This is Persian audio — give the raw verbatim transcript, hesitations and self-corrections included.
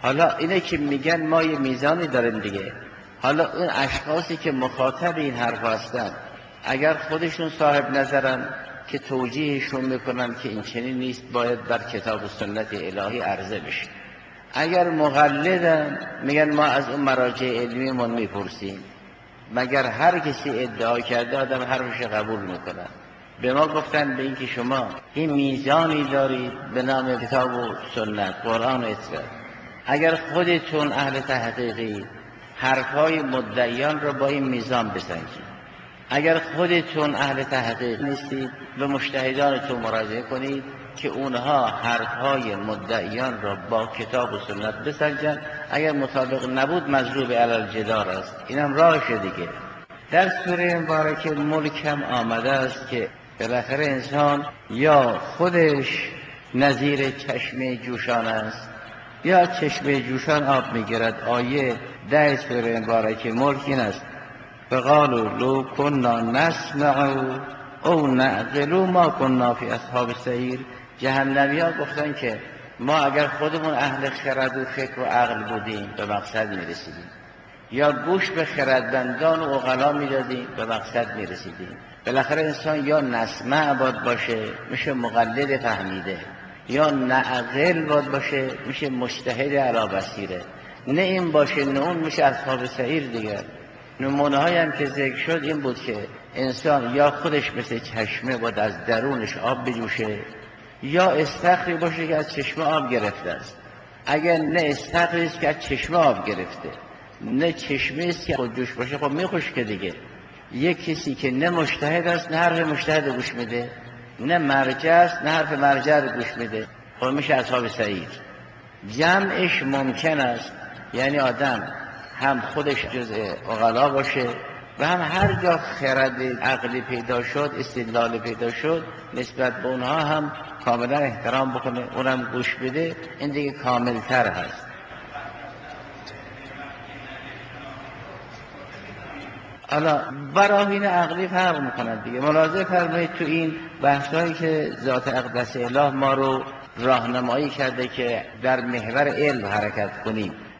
حالا اینه که میگن ما یه میزانی داریم دیگه. حالا اون اشخاصی که مخاطب این حرف هستن اگر خودشون صاحب نظرن که توجیهشون میکنن که این چنین نیست، باید بر کتاب و سنت الهی عرضه بشه. اگر مقلدن میگن ما از اون مراجع علمیمون میپرسیم. مگر هر کسی ادعا کرده آدم حرفش قبول میکنن؟ به ما گفتن به این که شما این میزانی دارید به نام کتاب و سنت، قرآن و اطلاع. اگر خودتون اهل تحقیقی حرفهای مدعیان را با این میزان بسنجید، اگر خودتون اهل تحقیق نیستید به مجتهدانتون مراجعه کنید که اونها حرفهای مدعیان را با کتاب و سنت بسنجند. اگر مطابق نبود مضروب علی الجدار است. اینم راهش دیگه. در سوره مبارکه ملک هم آمده است که بالاخره انسان یا خودش نظیر چشمه جوشان است یا چشمه جوشان آب میگیرد. آیه ده سوره مبارکه ملک این است: فقالوا لو كنا نسمع او نعقل ما كنا فی اصحاب السعیر. جهنمیا گفتن که ما اگر خودمون اهل خرد و فکر و عقل بودیم به مقصد میرسیدیم، یا گوش به خردمندان و عقلا میدادیم به مقصد میرسیدیم. بالاخره انسان یا نسمع باد باشه میشه مقلد فهمیده، یا نعقل باد باشه میشه مجتهد علی بصیره. نه این باشه نه اون میشه اصحاب سعیر دیگه. نمونه هایی هم که ذکر شد این بود که انسان یا خودش مثل چشمه باید از درونش آب بجوشه، یا استخری باشه که از چشمه آب گرفته است. اگر نه استخری است که از چشمه آب گرفته، نه چشمه است که خود جوش باشه، خب میخوش که دیگه. یک کسی که نه مجتهد است نه حرف مجتهد گوش میده، نه مرجع است نه حرف مرجع رو گوش میده، خب میشه اصحاب سعیر. جمعش ممکن است، یعنی آدم هم خودش جزء عقلا باشه و هم هر جا خرد عقلی پیدا شد، استدلال پیدا شد، نسبت به اونها هم کاملا احترام بکنه، اونم گوش بده. این دیگه کامل تر هست. حالا براهین عقلی فرق میکنن دیگه. ملاحظه فرمایید تو این بحثایی که ذات اقدس اله ما رو راهنمایی کرده که در محور علم حرکت کنیم.